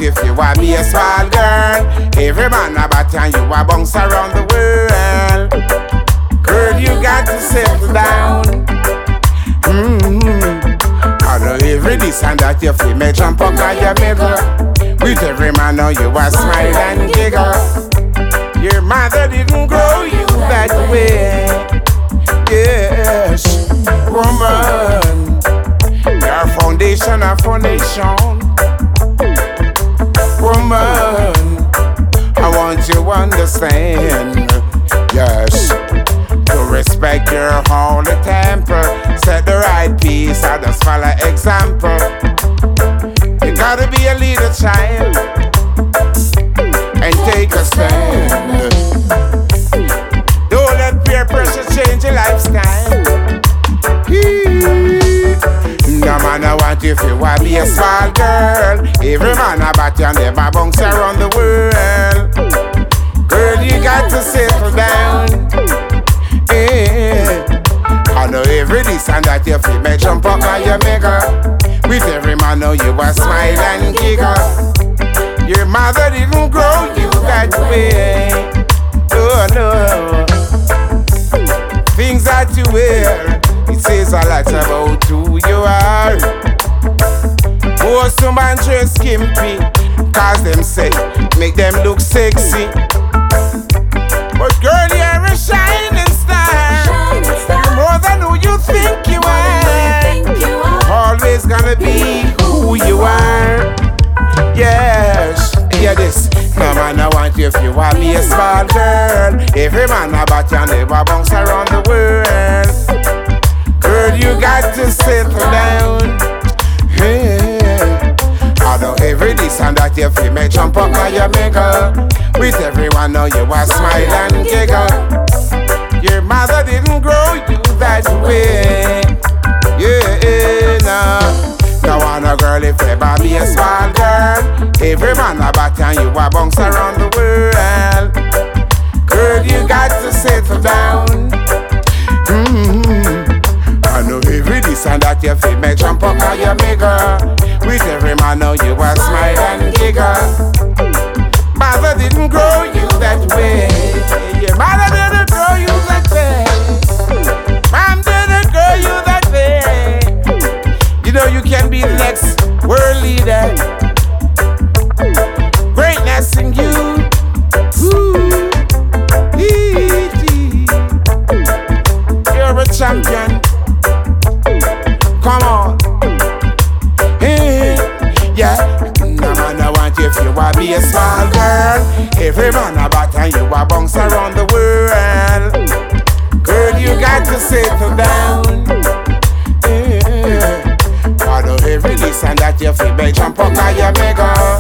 if you want be a small girl. Every man about and you a bounce around the world. Girl, you got to settle down. I know every this and that you feel me jump up on your middle. With every man now you a smile and giggle. Your mother didn't grow you that way. Yes, woman, your foundation a foundation. Woman, I want you to understand. Yes, to respect your holy temple. Set the right piece, I just follow example. You gotta be a leader, child, and take a stand. Don't let peer pressure change your lifestyle. No man I want you if you want be a small girl. Every man about you never bounce around the world. Girl, you got to settle down. I know every this and that you feel me jump up on your maker. With every man now you a smile and giggle. Your mother didn't grow you that way. Oh no. Things that you wear, it says a lot about who you are. Most man dress skimpy, cause them say make them look sexy. But girl, you're a shining star. You're more than who you think you are. Always gonna be who you are. Yes, hear this. No man I want you if you want be a small girl. Every man about you never bounce around the world. Girl, you got to settle down. I know every this and that you feel me jump up on your maker. With everyone now you a smile and giggle. Your mother didn't grow you that way. Yeah, no. Now want a girl if ever be a small girl. Every man about and you a bounce around the world. Girl, you got to settle down. I know every this and that you feel me jump up on your maker. With every man now you a smile and giggle. Mother didn't grow you that way. Your mother didn't grow you that way. Mom didn't grow you that way. You know you can be the next world leader. Greatness in you. Ooh. You're a champion. Come on. Hey. Yeah. No man I want you if you want be a small girl. Every man about and you a bounce around the world. Girl, you got to settle down. I know every this and that you feel me jump up on your mega.